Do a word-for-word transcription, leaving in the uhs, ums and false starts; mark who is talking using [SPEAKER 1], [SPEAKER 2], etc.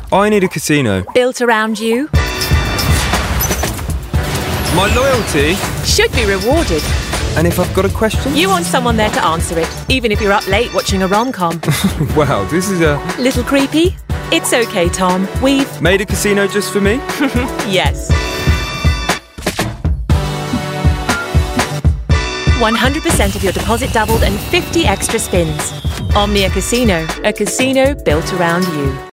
[SPEAKER 1] I need a casino.
[SPEAKER 2] Built around you.
[SPEAKER 1] My loyalty.
[SPEAKER 2] Should be rewarded.
[SPEAKER 1] And if I've got a question?
[SPEAKER 2] You want someone there to answer it, even if you're up late watching a rom-com.
[SPEAKER 1] Wow, this is a...
[SPEAKER 2] Little creepy? It's okay, Tom. We've...
[SPEAKER 1] Made a casino just for me?
[SPEAKER 2] Yes. one hundred percent of your deposit doubled and fifty extra spins. Omnia Casino, a casino built around you.